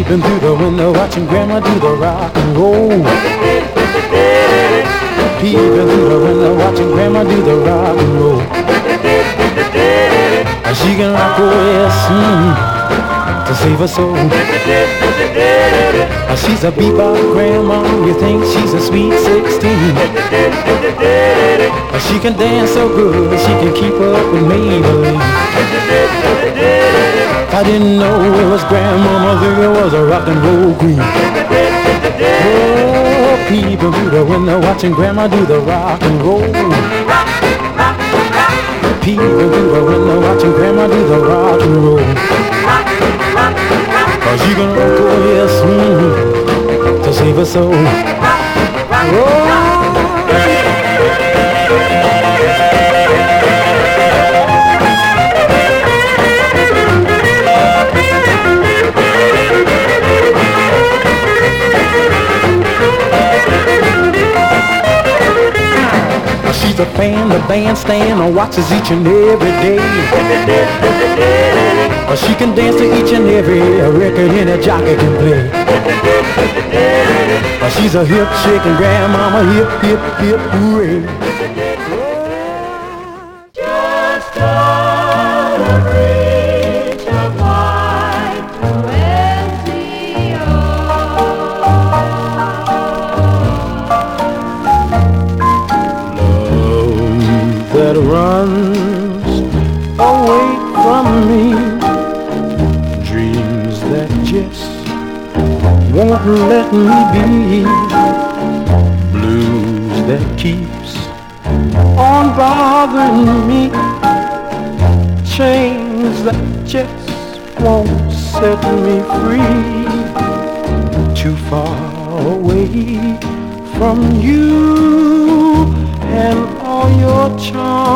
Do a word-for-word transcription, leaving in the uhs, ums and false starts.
Peeping through the window, watching Grandma do the rock and roll. Peeping through the window, watching Grandma do the rock and roll. She can rock away soon to save her soul. She's a bebop grandma, you think she's a sweet sixteen. She can dance so good, she can keep up with Maybelline. I didn't know it was Grandmama, there was a rock and roll queen. Oh, people through the window watching Grandma do the rock and roll. People through the window watching Grandma do the rock and roll. Cause she gonna rock away soon to save her soul. Oh. She's a fan, the bandstand, and watches each and every day. She can dance to each and every record any jockey can play. She's a hip shaking grandmama, hip, hip, hip, hooray. Just on a bridge of white poesy, that runs away from me, dreams that just won't let me be, blues that keeps on bothering me, chains that just won't set me free, too far away from you and all your charms.